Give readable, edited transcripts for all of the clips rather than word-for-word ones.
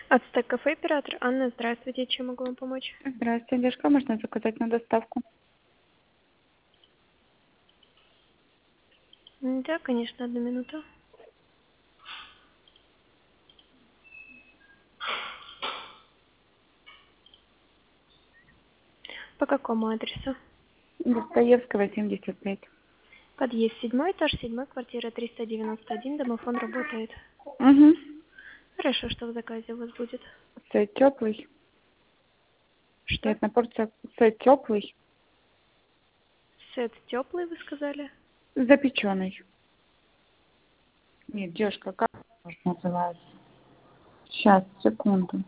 Ацтек кафе, оператор Анна, здравствуйте, чем могу вам помочь? Здравствуйте, Дашка, можно заказать на доставку? Да, конечно, 1 минуту. По какому адресу? Достоевского, 75. Подъезд 7 этаж, 7 квартира 391, домофон работает. Угу. Хорошо, что в заказе у вас будет? Сет теплый. И Что? одна порция сет теплый, Сет теплый, вы сказали? запеченный. Нет, девушка, как называется? Сейчас, секунду.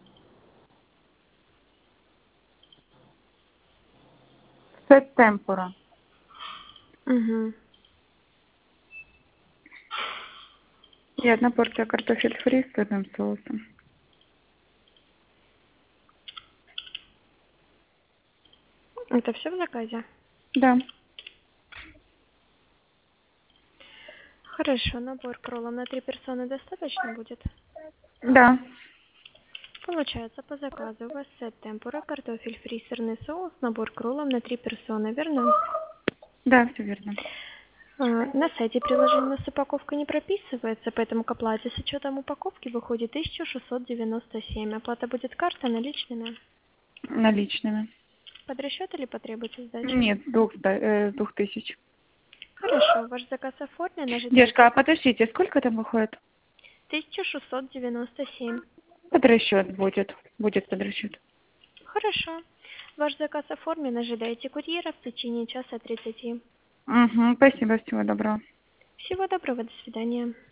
Сет темпура. Угу. И одна порция картофель фри с сырным соусом. Это все в заказе? Да. Хорошо, набор к роллам на 3 персоны достаточно будет? Да. Получается, по заказу у вас сет темпура, картофель фри, сырный соус, набор к роллам на 3 персоны, верно? Да, все верно. На сайте приложения с упаковкой не прописывается, поэтому к оплате с учетом упаковки выходит 1697. Оплата будет картой наличными. Наличными. Под расчет или потребуете сдачи? Нет, с 2000. Хорошо, ваш заказ оформлен, Девушка, ожидайте. а подождите, сколько там выходит? 1697. Под расчет будет. Будет под расчет. Хорошо. Ваш заказ оформлен, ожидайте курьера в течение часа 30. Угу, спасибо, всего доброго. Всего доброго, до свидания.